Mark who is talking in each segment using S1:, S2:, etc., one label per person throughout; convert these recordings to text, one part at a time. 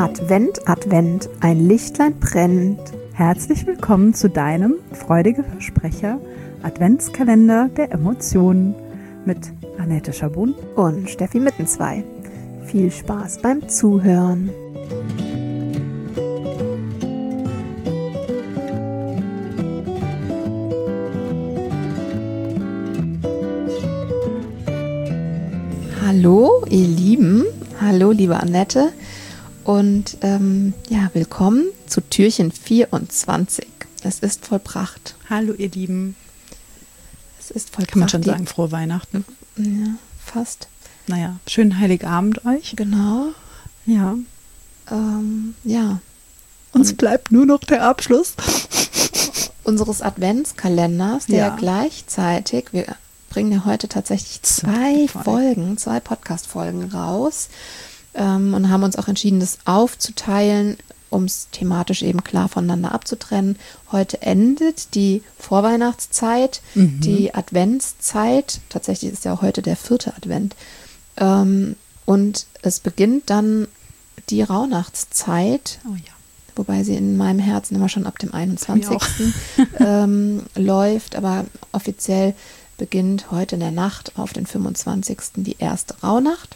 S1: Advent, Advent, ein Lichtlein brennt. Herzlich willkommen zu deinem freudige Versprecher Adventskalender der Emotionen mit Annette Schabun
S2: und Steffi Mittenzwei. Viel Spaß beim Zuhören. Hallo ihr Lieben, hallo liebe Annette und willkommen zu Türchen 24. Es ist vollbracht.
S1: Hallo ihr Lieben.
S2: Es ist vollbracht.
S1: Kann man schon sagen, frohe Weihnachten?
S2: Ja, fast.
S1: Naja, schönen Heiligabend euch.
S2: Genau.
S1: Ja. Uns
S2: Und
S1: bleibt nur noch der Abschluss
S2: unseres Adventskalenders, der gleichzeitig, wir bringen ja heute tatsächlich zwei Podcast-Folgen raus und haben uns auch entschieden, das aufzuteilen, um es thematisch eben klar voneinander abzutrennen. Heute endet die Vorweihnachtszeit, die Adventszeit. Tatsächlich ist ja auch heute der 4. Advent. Und es beginnt dann die Rauhnachtszeit, wobei sie in meinem Herzen immer schon ab dem 21. läuft, aber offiziell beginnt heute in der Nacht auf den 25. die erste Rauhnacht.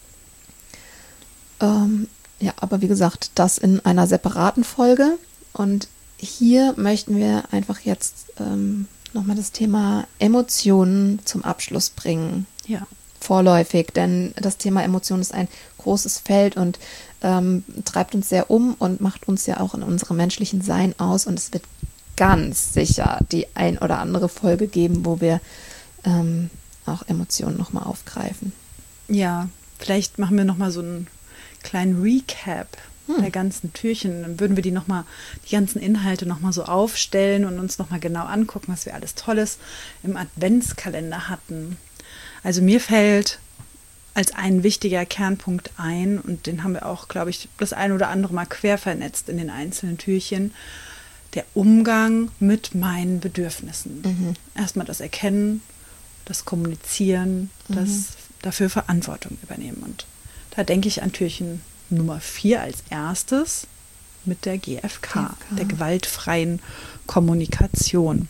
S2: Aber wie gesagt, das in einer separaten Folge. Und hier möchten wir einfach jetzt nochmal das Thema Emotionen zum Abschluss bringen.
S1: Ja.
S2: Vorläufig, denn das Thema Emotionen ist ein großes Feld und treibt uns sehr um und macht uns ja auch in unserem menschlichen Sein aus. Und es wird ganz sicher die ein oder andere Folge geben, wo wir auch Emotionen nochmal aufgreifen.
S1: Ja, vielleicht machen wir nochmal so einen kleinen Recap der ganzen Türchen. Dann würden wir die ganzen Inhalte nochmal so aufstellen und uns nochmal genau angucken, was wir alles Tolles im Adventskalender hatten. Also mir fällt als ein wichtiger Kernpunkt ein, und den haben wir auch, glaube ich, das ein oder andere Mal quer vernetzt in den einzelnen Türchen, der Umgang mit meinen Bedürfnissen. Erstmal das Erkennen, das Kommunizieren, das dafür Verantwortung übernehmen. Und da denke ich an Türchen Nummer 4 als erstes mit der GFK, der gewaltfreien Kommunikation.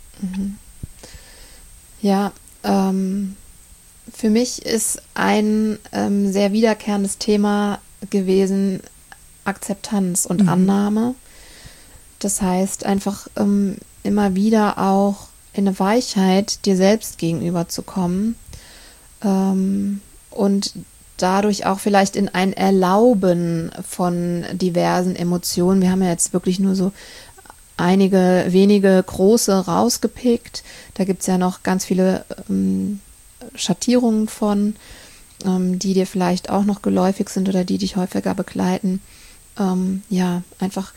S2: Ja, für mich ist ein sehr wiederkehrendes Thema gewesen Akzeptanz und Annahme. Das heißt, einfach immer wieder auch in eine Weichheit dir selbst gegenüber zu kommen und dadurch auch vielleicht in ein Erlauben von diversen Emotionen. Wir haben ja jetzt wirklich nur so einige wenige große rausgepickt. Da gibt es ja noch ganz viele Schattierungen von, die dir vielleicht auch noch geläufig sind oder die dich häufiger begleiten. Einfach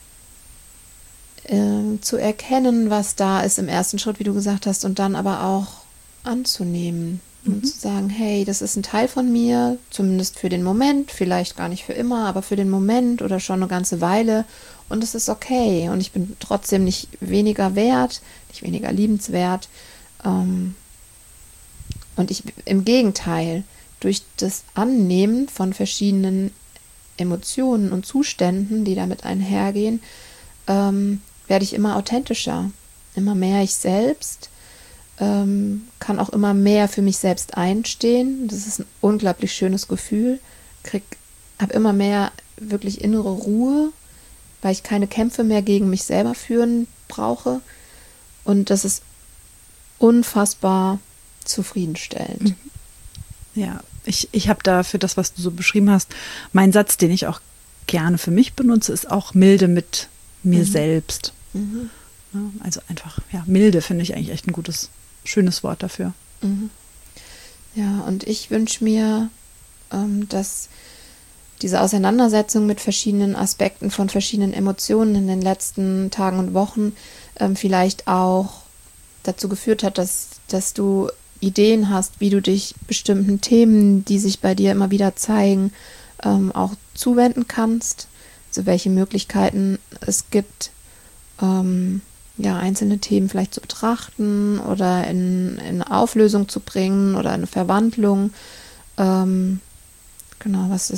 S2: zu erkennen, was da ist im ersten Schritt, wie du gesagt hast, und dann aber auch anzunehmen und zu sagen, hey, das ist ein Teil von mir, zumindest für den Moment, vielleicht gar nicht für immer, aber für den Moment oder schon eine ganze Weile, und es ist okay und ich bin trotzdem nicht weniger wert, nicht weniger liebenswert, und ich im Gegenteil, durch das Annehmen von verschiedenen Emotionen und Zuständen, die damit einhergehen, werde ich immer authentischer, immer mehr ich selbst, kann auch immer mehr für mich selbst einstehen. Das ist ein unglaublich schönes Gefühl. Habe immer mehr wirklich innere Ruhe, weil ich keine Kämpfe mehr gegen mich selber führen brauche. Und das ist unfassbar zufriedenstellend.
S1: Ja, ich habe da für das, was du so beschrieben hast, mein Satz, den ich auch gerne für mich benutze, ist auch Milde mit mir selbst. Ja, also einfach, milde finde ich eigentlich echt ein schönes Wort dafür.
S2: Ja, und ich wünsche mir, dass diese Auseinandersetzung mit verschiedenen Aspekten von verschiedenen Emotionen in den letzten Tagen und Wochen vielleicht auch dazu geführt hat, dass du Ideen hast, wie du dich bestimmten Themen, die sich bei dir immer wieder zeigen, auch zuwenden kannst, also welche Möglichkeiten es gibt, einzelne Themen vielleicht zu betrachten oder in eine Auflösung zu bringen oder eine Verwandlung. Was es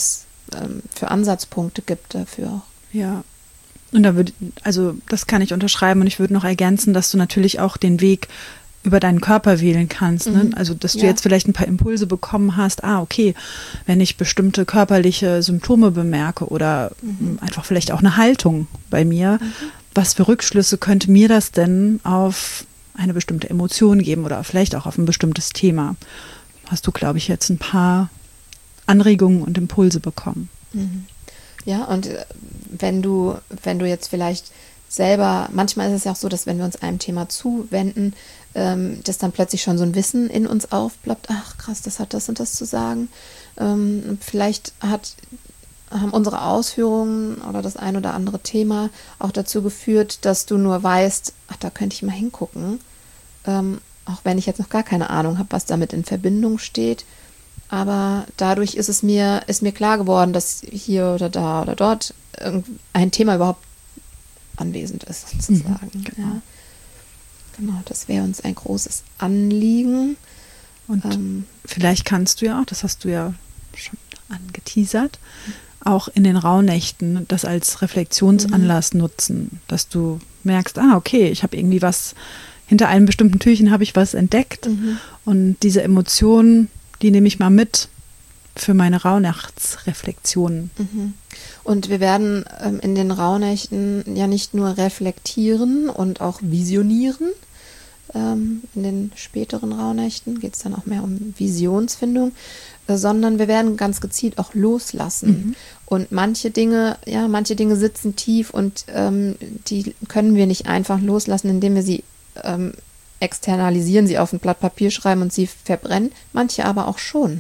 S2: für Ansatzpunkte gibt dafür.
S1: Ja. Und das kann ich unterschreiben und ich würde noch ergänzen, dass du natürlich auch den Weg über deinen Körper wählen kannst. Ne? Also, dass du jetzt vielleicht ein paar Impulse bekommen hast, okay, wenn ich bestimmte körperliche Symptome bemerke oder einfach vielleicht auch eine Haltung bei mir, was für Rückschlüsse könnte mir das denn auf eine bestimmte Emotion geben oder vielleicht auch auf ein bestimmtes Thema? Hast du, glaube ich, jetzt ein paar Anregungen und Impulse bekommen.
S2: Ja, und wenn du jetzt vielleicht selber, manchmal ist es ja auch so, dass wenn wir uns einem Thema zuwenden, dass dann plötzlich schon so ein Wissen in uns aufploppt, ach krass, das hat das und das zu sagen. Vielleicht haben unsere Ausführungen oder das ein oder andere Thema auch dazu geführt, dass du nur weißt, ach, da könnte ich mal hingucken, auch wenn ich jetzt noch gar keine Ahnung habe, was damit in Verbindung steht. Aber dadurch ist mir klar geworden, dass hier oder da oder dort ein Thema überhaupt anwesend ist, sozusagen.
S1: Genau.
S2: Ja. Genau, das wäre uns ein großes Anliegen.
S1: Und vielleicht kannst du ja auch, das hast du ja schon angeteasert, auch in den Rauhnächten das als Reflexionsanlass nutzen, dass du merkst, okay, ich habe irgendwie was, hinter einem bestimmten Türchen habe ich was entdeckt und diese Emotionen, die nehme ich mal mit für meine Rauhnachtsreflexionen.
S2: Und wir werden in den Rauhnächten ja nicht nur reflektieren und auch visionieren. In den späteren Rauhnächten geht es dann auch mehr um Visionsfindung, sondern wir werden ganz gezielt auch loslassen. Und manche Dinge sitzen tief und die können wir nicht einfach loslassen, indem wir sie externalisieren, sie auf ein Blatt Papier schreiben und sie verbrennen, manche aber auch schon.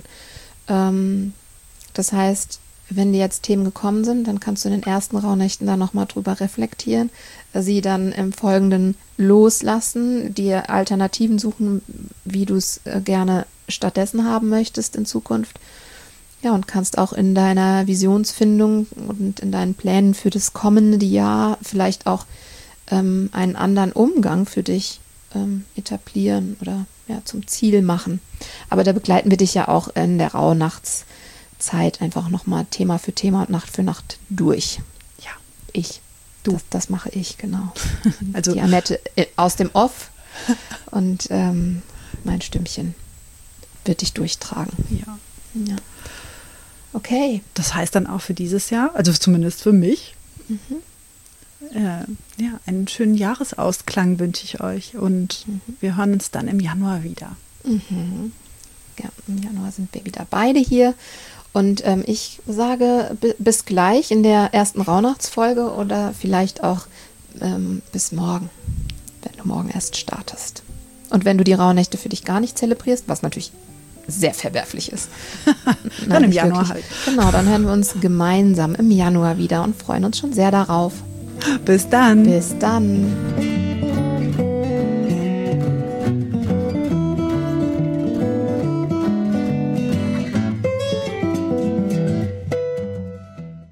S2: Das heißt, wenn dir jetzt Themen gekommen sind, dann kannst du in den ersten Rauhnächten da nochmal drüber reflektieren, sie dann im Folgenden loslassen, dir Alternativen suchen, wie du es gerne stattdessen haben möchtest in Zukunft. Ja, und kannst auch in deiner Visionsfindung und in deinen Plänen für das kommende Jahr vielleicht auch einen anderen Umgang für dich etablieren oder zum Ziel machen. Aber da begleiten wir dich ja auch in der Rauhnachtszeit einfach nochmal Thema für Thema und Nacht für Nacht durch. Ja, du. Das mache ich, genau. Also die Annette aus dem Off und mein Stimmchen wird dich durchtragen. Ja. Okay.
S1: Das heißt dann auch für dieses Jahr, also zumindest für mich, einen schönen Jahresausklang wünsche ich euch und wir hören uns dann im Januar wieder.
S2: Ja, im Januar sind wir wieder beide hier und ich sage bis gleich in der ersten Rauhnachtsfolge oder vielleicht auch bis morgen, wenn du morgen erst startest. Und wenn du die Rauhnächte für dich gar nicht zelebrierst, was natürlich sehr verwerflich ist.
S1: Dann im Januar halt.
S2: Genau, dann hören wir uns gemeinsam im Januar wieder und freuen uns schon sehr darauf.
S1: Bis dann.
S2: Bis dann.